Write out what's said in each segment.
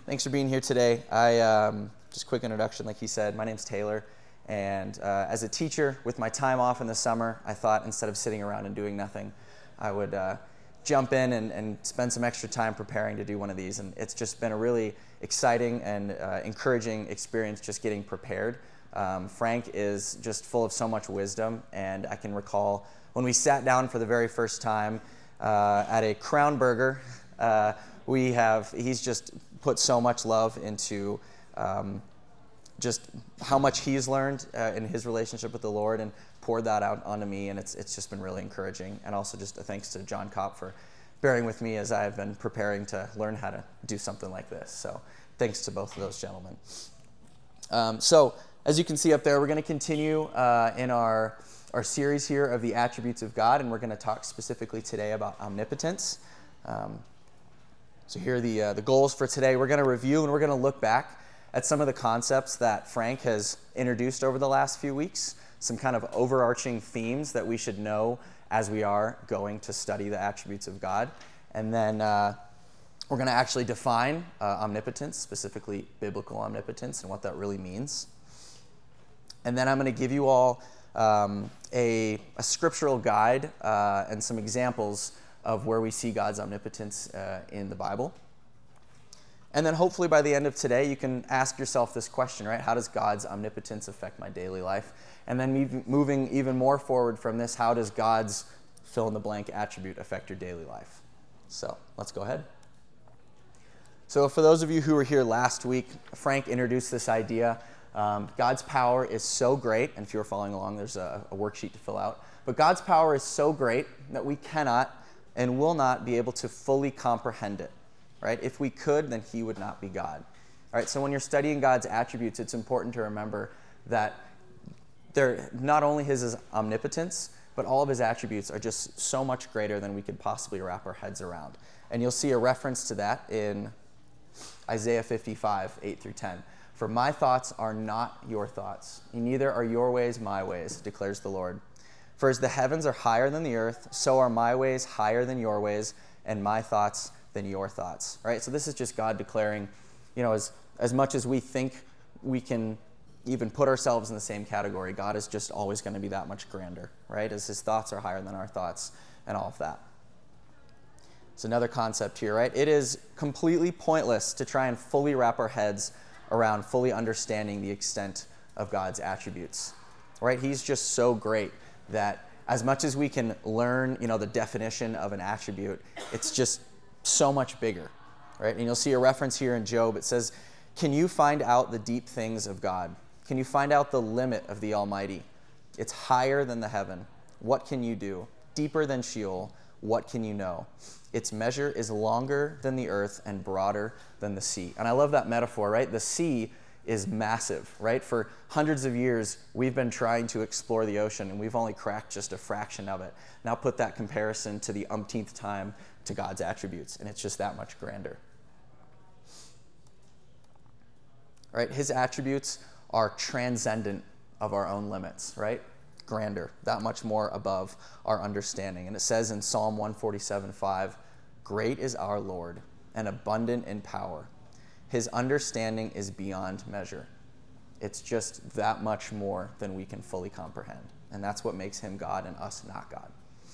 Thanks for being here today. Just quick introduction, like he said, my name's Taylor, and as a teacher, with my time off in the summer, I thought instead of sitting around and doing nothing, I would jump in and spend some extra time preparing to do one of these, and it's just been a really exciting and encouraging experience just getting prepared. Frank is just full of so much wisdom, and I can recall when we sat down for the very first time at a Crown Burger. He's just put so much love into just how much he's learned in his relationship with the Lord and poured that out onto me, and it's just been really encouraging. And also just a thanks to John Kopp for bearing with me as I've been preparing to learn how to do something like this. So thanks to both of those gentlemen. So as you can see up there, we're going to continue in our series here of the attributes of God, and we're going to talk specifically today about omnipotence. So here are the goals for today. We're going to review and we're going to look back at some of the concepts that Frank has introduced over the last few weeks, some kind of overarching themes that we should know as we are going to study the attributes of God. And then we're going to actually define omnipotence, specifically biblical omnipotence, and what that really means. And then I'm going to give you all a scriptural guide and some examples of where we see God's omnipotence in the Bible. And then hopefully by the end of today, you can ask yourself this question, right? How does God's omnipotence affect my daily life? And then moving even more forward from this, how does God's fill-in-the-blank attribute affect your daily life? So let's go ahead. So for those of you who were here last week, Frank introduced this idea. God's power is so great, and if you're following along, there's a worksheet to fill out. But God's power is so great that we cannot and will not be able to fully comprehend it, right? If we could, then he would not be God. All right, so when you're studying God's attributes, it's important to remember that they're not only his omnipotence, but all of his attributes are just so much greater than we could possibly wrap our heads around. And you'll see a reference to that in Isaiah 55, 8 through 10. For my thoughts are not your thoughts, neither are your ways my ways, declares the Lord. For as the heavens are higher than the earth, so are my ways higher than your ways, and my thoughts than your thoughts. Right? So this is just God declaring, as much as we think we can even put ourselves in the same category, God is just always going to be that much grander, right? As his thoughts are higher than our thoughts and all of that. It's another concept here, right? It is completely pointless to try and fully wrap our heads around fully understanding the extent of God's attributes, right? He's just so great that as much as we can learn, the definition of an attribute, it's just so much bigger, right? And you'll see a reference here in Job. It says, can you find out the deep things of God? Can you find out the limit of the Almighty? It's higher than the heaven. What can you do? Deeper than Sheol. What can you know? Its measure is longer than the earth and broader than the sea. And I love that metaphor, right? The sea is massive, right? For hundreds of years, we've been trying to explore the ocean, and we've only cracked just a fraction of it. Now put that comparison to the umpteenth time to God's attributes, and it's just that much grander. Right? His attributes are transcendent of our own limits, right? Grander, that much more above our understanding. And it says in Psalm 147:5, great is our Lord and abundant in power. His understanding is beyond measure. It's just that much more than we can fully comprehend. And that's what makes him God and us not God.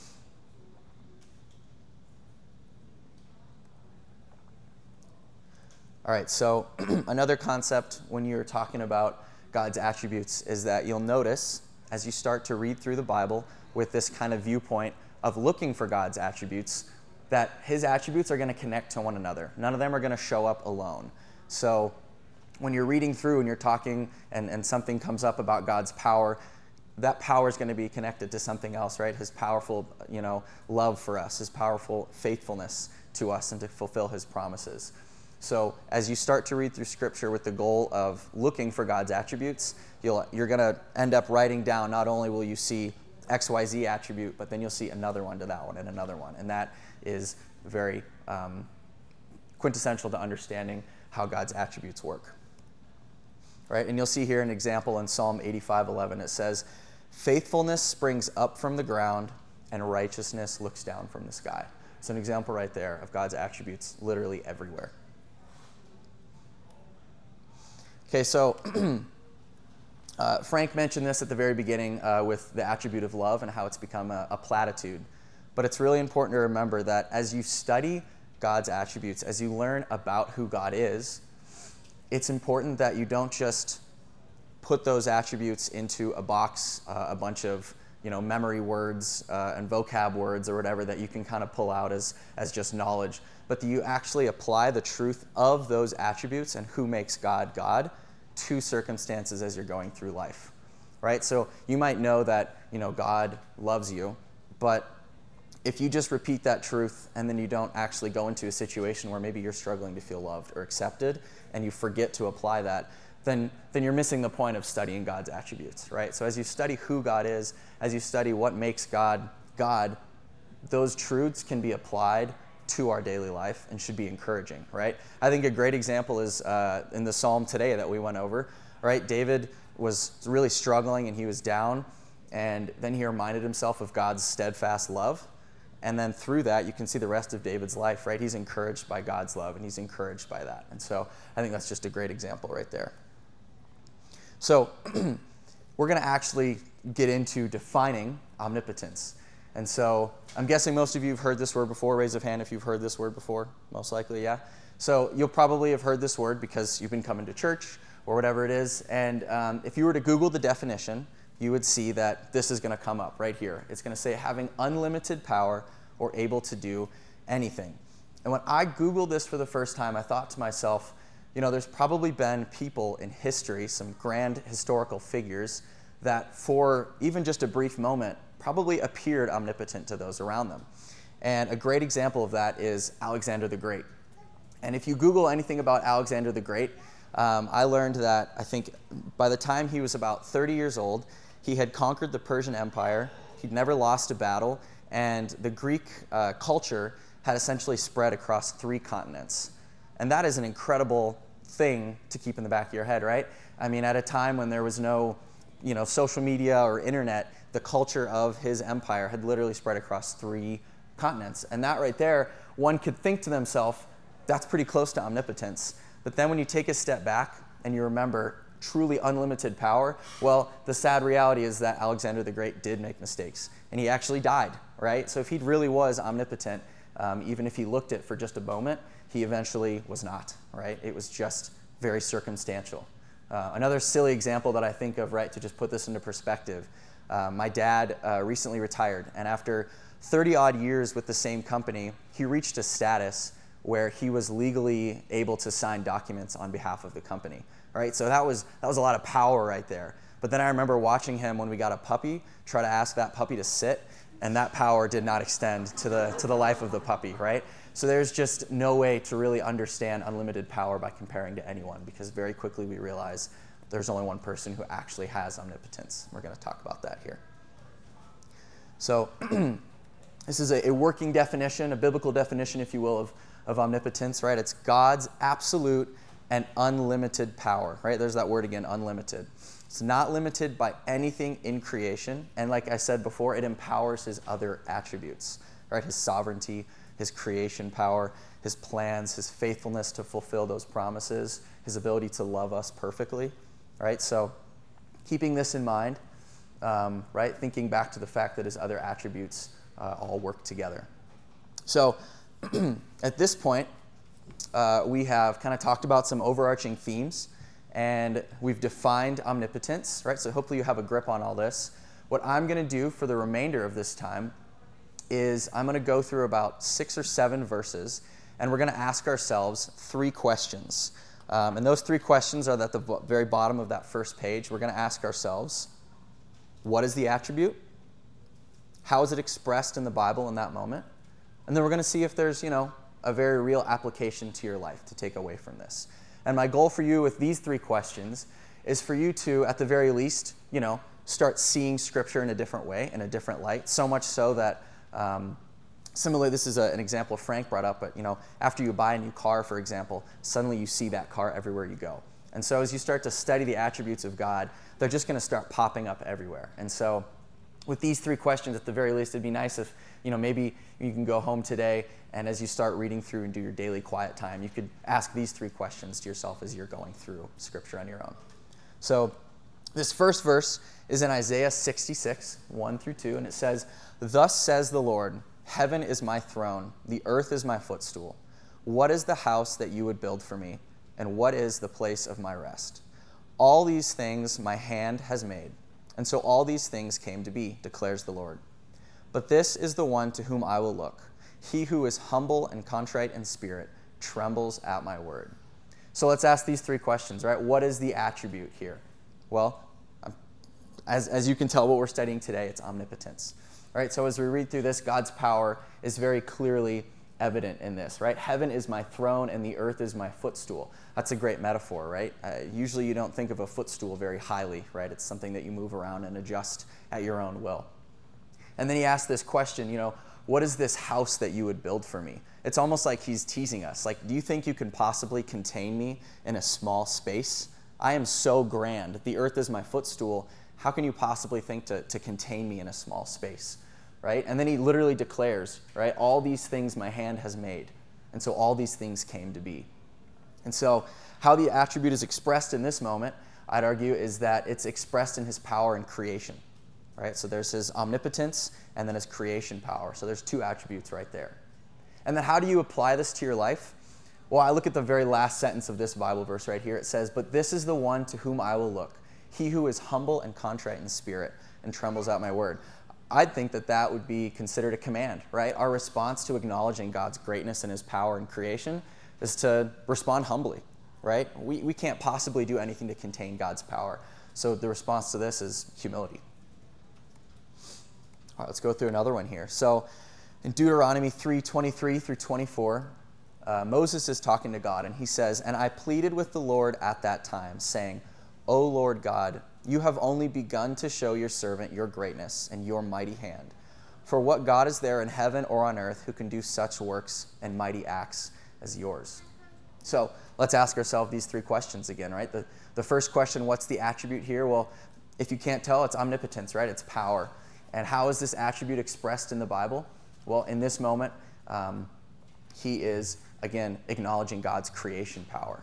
All right, so another concept when you're talking about God's attributes is that you'll notice as you start to read through the Bible with this kind of viewpoint of looking for God's attributes, that his attributes are going to connect to one another. None of them are going to show up alone. So when you're reading through and you're talking and something comes up about God's power, that power is going to be connected to something else, right? His powerful, love for us, his powerful faithfulness to us and to fulfill his promises. So as you start to read through Scripture with the goal of looking for God's attributes, you're going to end up writing down, not only will you see XYZ attribute, but then you'll see another one to that one and another one. And that is very quintessential to understanding how God's attributes work. Right? And you'll see here an example in Psalm 85:11. It says, faithfulness springs up from the ground and righteousness looks down from the sky. It's an example right there of God's attributes literally everywhere. Okay, so Frank mentioned this at the very beginning with the attribute of love and how it's become a platitude. But it's really important to remember that as you study God's attributes, as you learn about who God is, it's important that you don't just put those attributes into a box, a bunch of memory words and vocab words or whatever that you can kind of pull out as just knowledge, but that you actually apply the truth of those attributes and who makes God God to circumstances as you're going through life, right? So you might know that God loves you, but if you just repeat that truth and then you don't actually go into a situation where maybe you're struggling to feel loved or accepted and you forget to apply that, then you're missing the point of studying God's attributes, right? So as you study who God is, as you study what makes God God, those truths can be applied to our daily life and should be encouraging, right? I think a great example is in the psalm today that we went over, right? David was really struggling and he was down, and then he reminded himself of God's steadfast love. And then through that, you can see the rest of David's life, right? He's encouraged by God's love, and he's encouraged by that. And so I think that's just a great example right there. So we're going to actually get into defining omnipotence. And so I'm guessing most of you have heard this word before. Raise of hand if you've heard this word before. Most likely, yeah. So you'll probably have heard this word because you've been coming to church or whatever it is. And if you were to Google the definition, you would see that this is going to come up right here. It's going to say having unlimited power or able to do anything. And when I Googled this for the first time, I thought to myself, there's probably been people in history, some grand historical figures, that for even just a brief moment probably appeared omnipotent to those around them. And a great example of that is Alexander the Great. And if you Google anything about Alexander the Great, I learned that I think by the time he was about 30 years old, he had conquered the Persian Empire, he'd never lost a battle, and the Greek culture had essentially spread across 3 continents. And that is an incredible thing to keep in the back of your head, right? I mean, at a time when there was no, social media or internet, the culture of his empire had literally spread across 3 continents. And that right there, one could think to themselves, that's pretty close to omnipotence. But then when you take a step back and you remember truly unlimited power, well, the sad reality is that Alexander the Great did make mistakes, and he actually died, right? So if he really was omnipotent, even if he looked it for just a moment, he eventually was not, right? It was just very circumstantial. Another silly example that I think of, right, to just put this into perspective, my dad recently retired, and after 30-odd years with the same company, he reached a status where he was legally able to sign documents on behalf of the company, right? So that was a lot of power right there. But then I remember watching him when we got a puppy, try to ask that puppy to sit, and that power did not extend to the life of the puppy, right? So there's just no way to really understand unlimited power by comparing to anyone, because very quickly we realize there's only one person who actually has omnipotence. We're going to talk about that here. So this is a working definition, a biblical definition, if you will, of omnipotence, right? It's God's absolute and unlimited power, right? There's that word again, unlimited. It's not limited by anything in creation, and like I said before, it empowers his other attributes, right? His sovereignty, his creation power, his plans, his faithfulness to fulfill those promises, his ability to love us perfectly, right? So keeping this in mind, right, thinking back to the fact that his other attributes all work together. So at this point, we have kind of talked about some overarching themes, and we've defined omnipotence, right? So hopefully you have a grip on all this. What I'm going to do for the remainder of this time is I'm going to go through about 6 or 7 verses, and we're going to ask ourselves 3 questions. And those 3 questions are at the very bottom of that first page. We're going to ask ourselves, what is the attribute? How is it expressed in the Bible in that moment? And then we're going to see if there's, a very real application to your life to take away from this. And my goal for you with these 3 questions is for you to, at the very least, start seeing Scripture in a different way, in a different light, so much so that, similarly, this is an example Frank brought up, but, after you buy a new car, for example, suddenly you see that car everywhere you go. And so as you start to study the attributes of God, they're just going to start popping up everywhere. And so with these three questions, at the very least, it'd be nice if, maybe you can go home today and as you start reading through and do your daily quiet time, you could ask these three questions to yourself as you're going through Scripture on your own. So this first verse is in Isaiah 66, 1 through 2, and it says, "Thus says the Lord, heaven is my throne, the earth is my footstool. What is the house that you would build for me, and what is the place of my rest? All these things my hand has made, and so all these things came to be, declares the Lord. But this is the one to whom I will look. He who is humble and contrite in spirit trembles at my word." So let's ask these three questions, right? What is the attribute here? Well, as you can tell, what we're studying today, it's omnipotence. Right? So as we read through this, God's power is very clearly evident in this, right? Heaven is my throne and the earth is my footstool. That's a great metaphor, right? Usually you don't think of a footstool very highly, right? It's something that you move around and adjust at your own will. And then he asked this question, what is this house that you would build for me? It's almost like he's teasing us. Like, do you think you can possibly contain me in a small space? I am so grand. The earth is my footstool. How can you possibly think to contain me in a small space? Right? And then he literally declares, right, all these things my hand has made. And so all these things came to be. And so how the attribute is expressed in this moment, I'd argue, is that it's expressed in his power in creation. Right? So there's his omnipotence and then his creation power. So there's two attributes right there. And then how do you apply this to your life? Well, I look at the very last sentence of this Bible verse right here. It says, "But this is the one to whom I will look, he who is humble and contrite in spirit and trembles at my word." I'd think that would be considered a command, right? Our response to acknowledging God's greatness and his power in creation is to respond humbly, right? We can't possibly do anything to contain God's power. So the response to this is humility. All right, let's go through another one here. So in Deuteronomy 3:23 through 24, Moses is talking to God, and he says, "And I pleaded with the Lord at that time, saying, 'O Lord God, you have only begun to show your servant your greatness and your mighty hand. For what God is there in heaven or on earth who can do such works and mighty acts as yours?'" So let's ask ourselves these three questions again, right? The first question, what's the attribute here? Well, if you can't tell, it's omnipotence, right? It's power. And how is this attribute expressed in the Bible? Well, in this moment, he is, again, acknowledging God's creation power.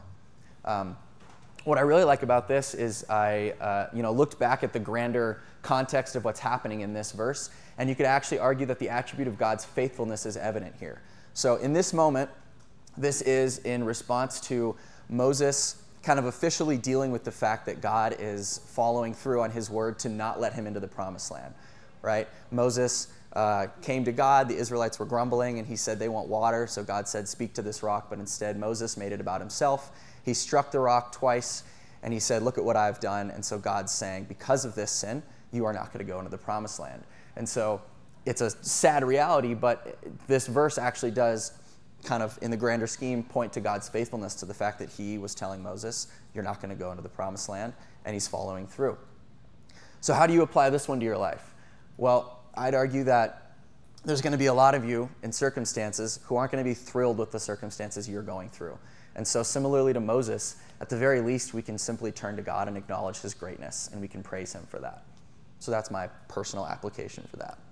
What I really like about this is I looked back at the grander context of what's happening in this verse, and you could actually argue that the attribute of God's faithfulness is evident here. So in this moment, this is in response to Moses kind of officially dealing with the fact that God is following through on his word to not let him into the promised land, right? Moses came to God, the Israelites were grumbling, and he said they want water, so God said, "Speak to this rock," but instead Moses made it about himself. He struck the rock twice, and he said, "Look at what I've done." And so God's saying, because of this sin, you are not going to go into the promised land. And so it's a sad reality, but this verse actually does kind of, in the grander scheme, point to God's faithfulness to the fact that he was telling Moses, you're not going to go into the promised land, and he's following through. So how do you apply this one to your life? Well, I'd argue that there's going to be a lot of you in circumstances who aren't going to be thrilled with the circumstances you're going through. And so similarly to Moses, at the very least, we can simply turn to God and acknowledge his greatness, and we can praise him for that. So that's my personal application for that.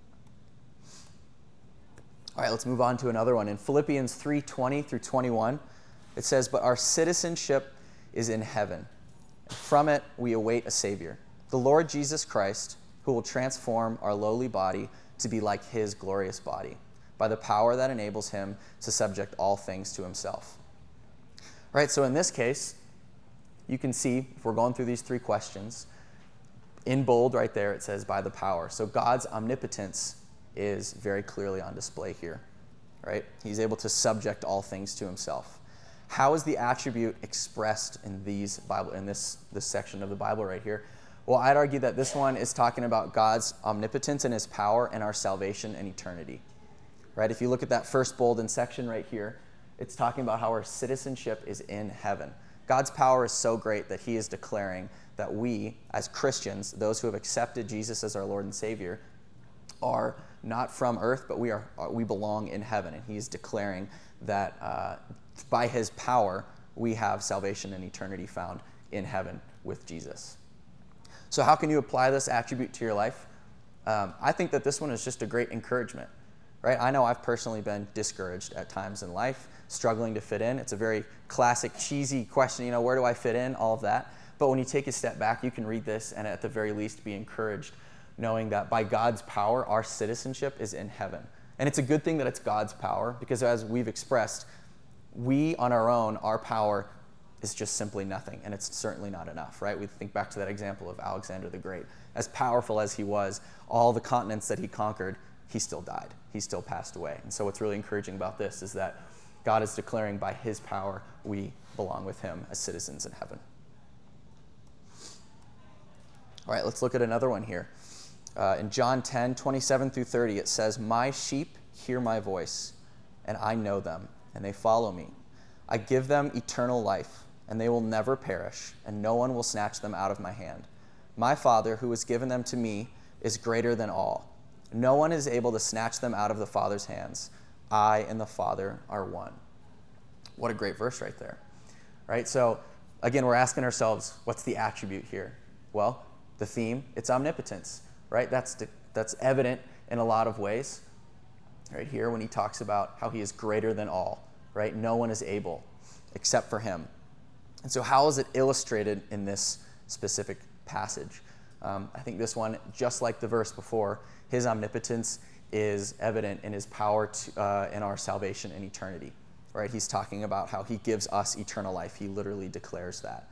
All right, let's move on to another one. In Philippians 3:20 through 21, it says, "But our citizenship is in heaven. From it we await a Savior, the Lord Jesus Christ, who will transform our lowly body to be like his glorious body, by the power that enables him to subject all things to himself." Right, so in this case, you can see, if we're going through these three questions, in bold right there it says, "by the power." So God's omnipotence is very clearly on display here, right? He's able to subject all things to himself. How is the attribute expressed in this section of the Bible right here? Well, I'd argue that this one is talking about God's omnipotence and his power and our salvation and eternity, right? If you look at that first bolded section right here, it's talking about how our citizenship is in heaven. God's power is so great that he is declaring that we, as Christians, those who have accepted Jesus as our Lord and Savior, are not from earth, but we belong in heaven. And he's declaring that by his power, we have salvation and eternity found in heaven with Jesus. So how can you apply this attribute to your life? I think that this one is just a great encouragement, right? I know I've personally been discouraged at times in life, struggling to fit in. It's a very classic, cheesy question, where do I fit in, all of that. But when you take a step back, you can read this and at the very least be encouraged, knowing that by God's power, our citizenship is in heaven. And it's a good thing that it's God's power, because as we've expressed, we on our own, our power is just simply nothing, and it's certainly not enough, right? We think back to that example of Alexander the Great. As powerful as he was, all the continents that he conquered, he still died. He still passed away. And so what's really encouraging about this is that God is declaring by his power, we belong with him as citizens in heaven. All right, let's look at another one here. In John 10, 27 through 30, it says, "My sheep hear my voice, and I know them, and they follow me. I give them eternal life, and they will never perish, and no one will snatch them out of my hand. My Father, who has given them to me, is greater than all. No one is able to snatch them out of the Father's hands. I and the Father are one." What a great verse right there, right? So again, we're asking ourselves, what's the attribute here? Well, the theme, it's omnipotence, right? That's evident in a lot of ways. Right here, when he talks about how he is greater than all, right? No one is able except for him. And so how is it illustrated in this specific passage? I think this one, just like the verse before, his omnipotence is evident in his power in our salvation and eternity, right? He's talking about how he gives us eternal life. He literally declares that.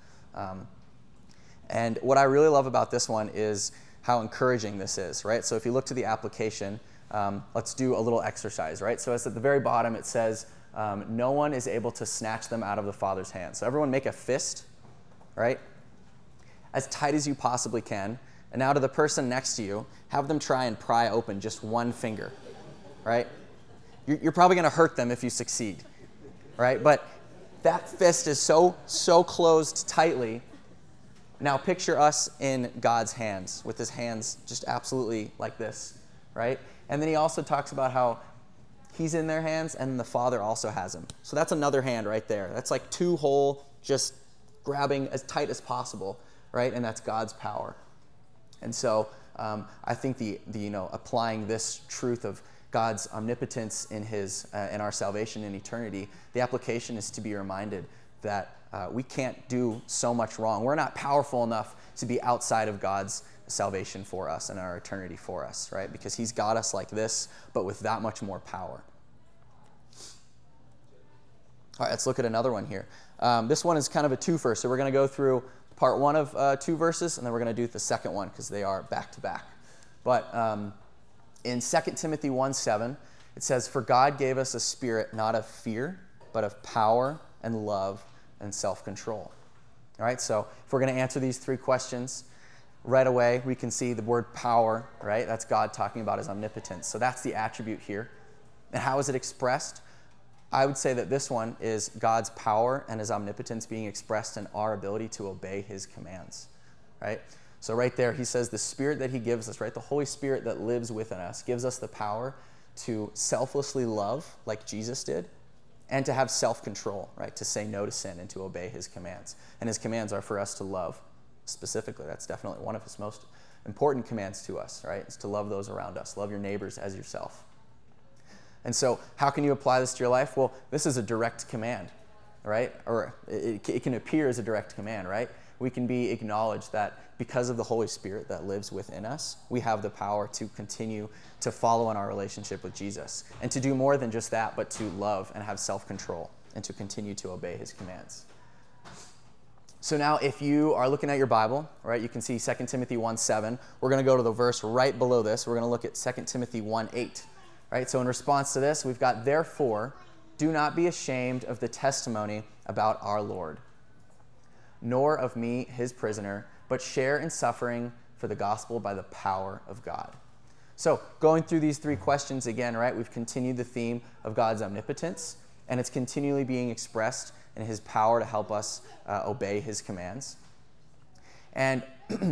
And what I really love about this one is how encouraging this is, right? So if you look to the application, let's do a little exercise, right? So it's at the very bottom, it says, no one is able to snatch them out of the Father's hand. So everyone make a fist, right? As tight as you possibly can. And now to the person next to you, have them try and pry open just one finger, right? You're probably going to hurt them if you succeed, right? But that fist is so closed tightly. Now picture us in God's hands, with his hands just absolutely like this, right? And then he also talks about how he's in their hands and the Father also has him. So that's another hand right there. That's like two whole, just grabbing as tight as possible, right? And that's God's power. And so I think the applying this truth of God's omnipotence in our salvation and eternity, the application is to be reminded that we can't do so much wrong. We're not powerful enough to be outside of God's salvation for us and our eternity for us, right? Because he's got us like this, but with that much more power. All right, let's look at another one here. This one is kind of a twofer, so we're going to go through part one of 2 verses, and then we're going to do the second one because they are back to back. But in 2 Timothy 1:7, it says, "For God gave us a spirit not of fear, but of power and love and self-control." All right, so if we're going to answer these 3 questions, right away we can see the word power, right? That's God talking about his omnipotence. So that's the attribute here. And how is it expressed? I would say that this one is God's power and his omnipotence being expressed in our ability to obey his commands, right? So right there, he says the Spirit that he gives us, right? The Holy Spirit that lives within us gives us the power to selflessly love like Jesus did and to have self-control, right? To say no to sin and to obey his commands. And his commands are for us to love specifically. That's definitely one of his most important commands to us, right? Is to love those around us. Love your neighbors as yourself. And so how can you apply this to your life? Well, this is a direct command, right? Or it can appear as a direct command, right? We can be acknowledged that because of the Holy Spirit that lives within us, we have the power to continue to follow in our relationship with Jesus and to do more than just that, but to love and have self-control and to continue to obey his commands. So now if you are looking at your Bible, right, you can see 2 Timothy 1:7. We're going to go to the verse right below this. We're going to look at 2 Timothy 1:8. Right, so in response to this, we've got, "Therefore, do not be ashamed of the testimony about our Lord, nor of me, his prisoner, but share in suffering for the gospel by the power of God." So going through these 3 questions again, right, we've continued the theme of God's omnipotence, and it's continually being expressed in his power to help us obey his commands. And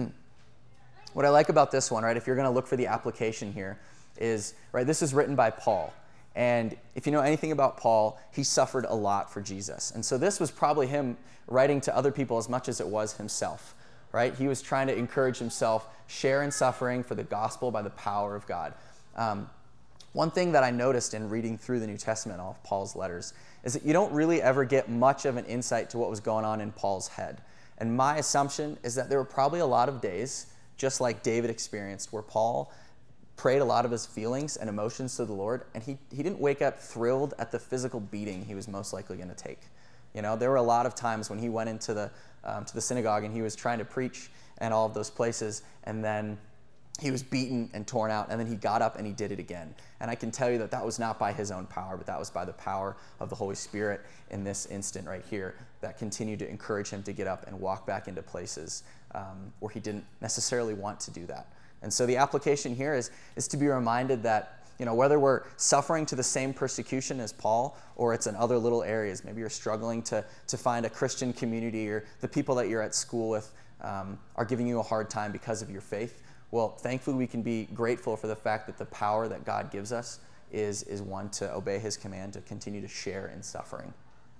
what I like about this one, right, if you're going to look for the application here, is, right, this is written by Paul. And if you know anything about Paul, he suffered a lot for Jesus. And so this was probably him writing to other people as much as it was himself. right? He was trying to encourage himself, share in suffering for the gospel by the power of God. One thing that I noticed in reading through the New Testament, all of Paul's letters, is that you don't really ever get much of an insight to what was going on in Paul's head. And my assumption is that there were probably a lot of days, just like David experienced, where Paul prayed a lot of his feelings and emotions to the Lord, and he didn't wake up thrilled at the physical beating he was most likely going to take. You know, there were a lot of times when he went into the synagogue and he was trying to preach and all of those places, and then he was beaten and torn out, and then he got up and he did it again. And I can tell you that that was not by his own power, but that was by the power of the Holy Spirit in this instant right here that continued to encourage him to get up and walk back into places where he didn't necessarily want to do that. And so the application here is to be reminded that, you know, whether we're suffering to the same persecution as Paul, or it's in other little areas, maybe you're struggling to find a Christian community, or the people that you're at school with are giving you a hard time because of your faith. Well, thankfully, we can be grateful for the fact that the power that God gives us is one to obey his command to continue to share in suffering.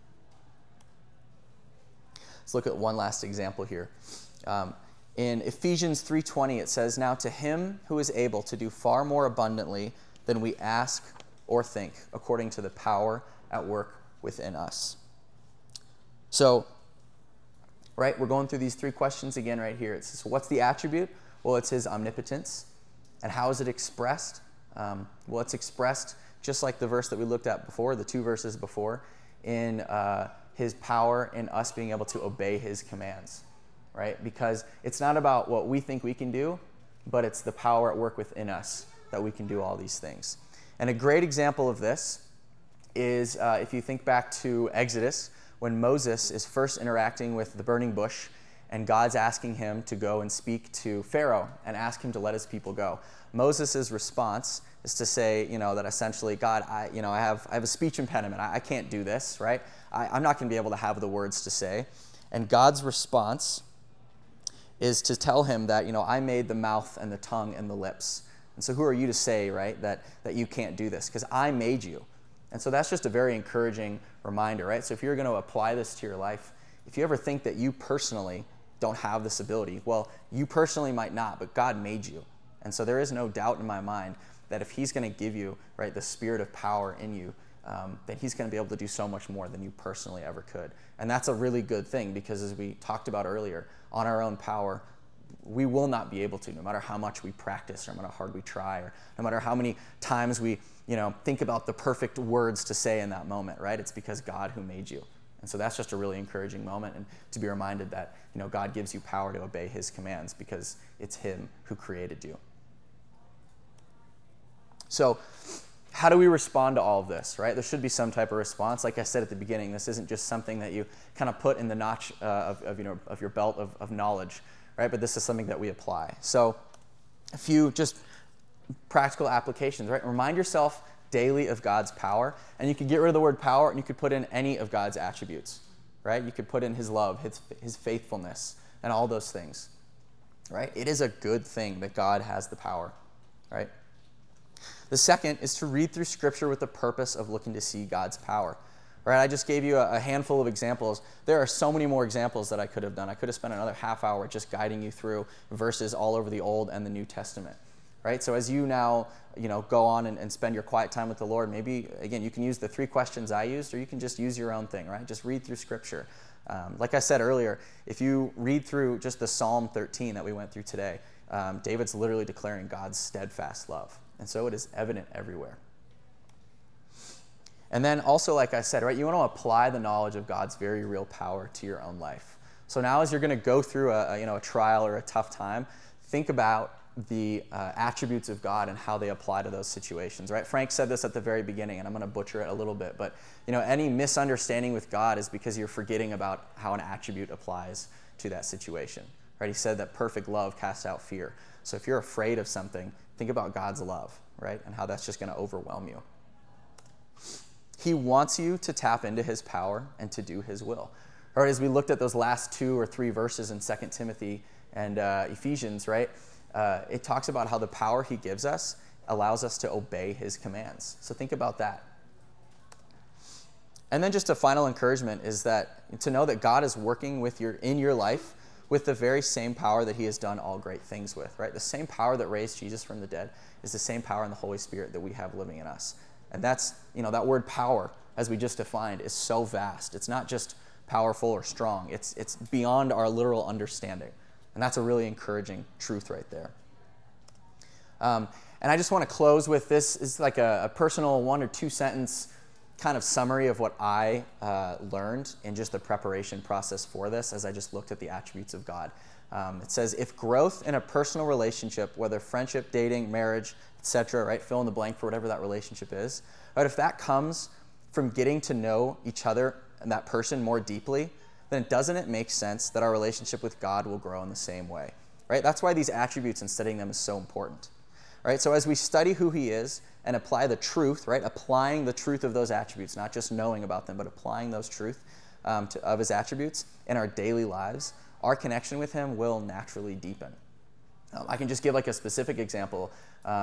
Let's look at one last example here. In Ephesians 3:20, it says, "Now to him who is able to do far more abundantly than we ask or think, according to the power at work within us." So, right, we're going through these three questions again right here. It says, what's the attribute? Well, it's his omnipotence. And how is it expressed? Well, it's expressed just like the verse that we looked at before, the two verses before, in his power in us being able to obey his commands, right? Because it's not about what we think we can do, but it's the power at work within us that we can do all these things. And a great example of this is if you think back to Exodus, when Moses is first interacting with the burning bush, and God's asking him to go and speak to Pharaoh and ask him to let his people go. Moses' response is to say, you know, that essentially, God, I have a speech impediment. I can't do this, right? I'm not going to be able to have the words to say. And God's response is to tell him that, you know, I made the mouth and the tongue and the lips. And so who are you to say, right, that you can't do this? Because I made you. And so that's just a very encouraging reminder, right? So if you're going to apply this to your life, if you ever think that you personally don't have this ability, well, you personally might not, but God made you. And so there is no doubt in my mind that if he's going to give you, right, the spirit of power in you, then he's going to be able to do so much more than you personally ever could. And that's a really good thing, because as we talked about earlier, on our own power, we will not be able to, no matter how much we practice, or no matter how hard we try, or no matter how many times we, you know, think about the perfect words to say in that moment, right? It's because God who made you. And so that's just a really encouraging moment, and to be reminded that, you know, God gives you power to obey his commands because it's him who created you. So how do we respond to all of this, right? There should be some type of response. Like I said at the beginning, this isn't just something that you kind of put in the notch of your belt of knowledge, right? But this is something that we apply. So a few just practical applications, right? Remind yourself daily of God's power, and you could get rid of the word power and you could put in any of God's attributes, right? You could put in his love, his faithfulness, and all those things, right? It is a good thing that God has the power, right? The second is to read through Scripture with the purpose of looking to see God's power, right? I just gave you a handful of examples. There are so many more examples that I could have done. I could have spent another half hour just guiding you through verses all over the Old and the New Testament. Right? So as you now, you know, go on and spend your quiet time with the Lord, maybe, again, you can use the three questions I used, or you can just use your own thing, right? Just read through Scripture. Like I said earlier, if you read through just the Psalm 13 that we went through today, David's literally declaring God's steadfast love. And so it is evident everywhere. And then also, like I said, right, you want to apply the knowledge of God's very real power to your own life. So now as you're going to go through a trial or a tough time, think about the attributes of God and how they apply to those situations, right? Frank said this at the very beginning, and I'm going to butcher it a little bit, but, you know, any misunderstanding with God is because you're forgetting about how an attribute applies to that situation, right? He said that perfect love casts out fear. So if you're afraid of something, think about God's love, right? And how that's just going to overwhelm you. He wants you to tap into his power and to do his will. Right? As we looked at those last 2 or 3 verses in 2 Timothy and Ephesians, right? It talks about how the power he gives us allows us to obey his commands. So think about that. And then just a final encouragement is that to know that God is working in your life with the very same power that he has done all great things with, right? The same power that raised Jesus from the dead is the same power in the Holy Spirit that we have living in us. And that's, that word power, as we just defined, is so vast. It's not just powerful or strong. It's beyond our literal understanding. And that's a really encouraging truth right there. And I just want to close with this. Is like a personal 1 or 2 sentence kind of summary of what I learned in just the preparation process for this as I just looked at the attributes of God. It says, if growth in a personal relationship, whether friendship, dating, marriage, etc., right, fill in the blank for whatever that relationship is, right, if that comes from getting to know each other and that person more deeply, then doesn't it make sense that our relationship with God will grow in the same way, right? That's why these attributes and studying them is so important, right? So as we study who he is and apply the truth, right, applying the truth of those attributes, not just knowing about them, but applying those truth of his attributes in our daily lives, our connection with him will naturally deepen. I can just give like a specific example.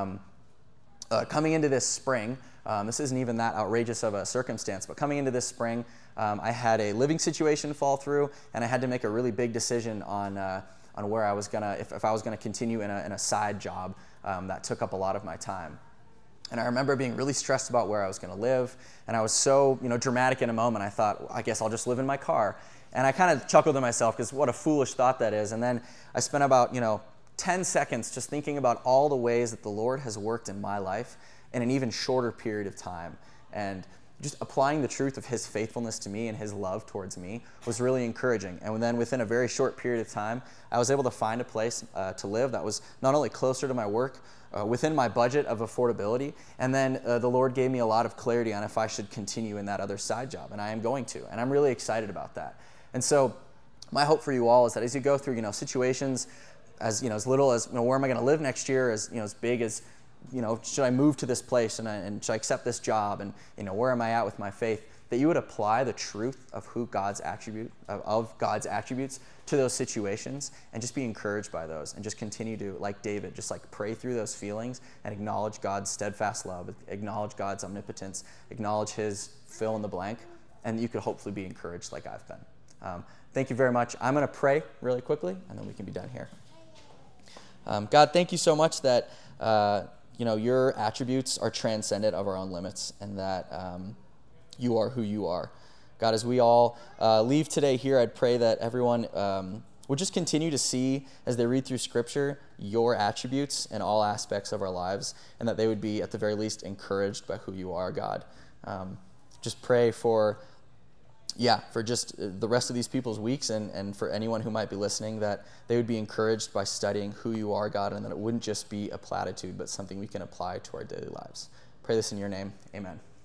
Coming into this spring, this isn't even that outrageous of a circumstance, but coming into this spring, I had a living situation fall through, and I had to make a really big decision on where I was gonna, if I was gonna continue in a side job that took up a lot of my time. And I remember being really stressed about where I was gonna live, and I was so dramatic in a moment. I thought, I guess I'll just live in my car. And I kind of chuckled to myself because what a foolish thought that is. And then I spent about 10 seconds just thinking about all the ways that the Lord has worked in my life in an even shorter period of time. And just applying the truth of his faithfulness to me and his love towards me was really encouraging. And then within a very short period of time, I was able to find a place to live that was not only closer to my work, within my budget of affordability, and then the Lord gave me a lot of clarity on if I should continue in that other side job, and I am going to, and I'm really excited about that. And so my hope for you all is that as you go through situations as little as where am I going to live next year, as as big as should I move to this place and should I accept this job, and where am I at with my faith, that you would apply the truth of God's attributes to those situations and just be encouraged by those and just continue to, like David, just like pray through those feelings and acknowledge God's steadfast love, acknowledge God's omnipotence, acknowledge his fill in the blank, and you could hopefully be encouraged like I've been. Thank you very much. I'm going to pray really quickly and then we can be done here. God, thank you so much that your attributes are transcendent of our own limits, and that you are who you are. God, as we all leave today here, I'd pray that everyone would just continue to see, as they read through Scripture, your attributes in all aspects of our lives, and that they would be, at the very least, encouraged by who you are, God. Just pray for just the rest of these people's weeks, and for anyone who might be listening, that they would be encouraged by studying who you are, God, and that it wouldn't just be a platitude, but something we can apply to our daily lives. Pray this in your name. Amen.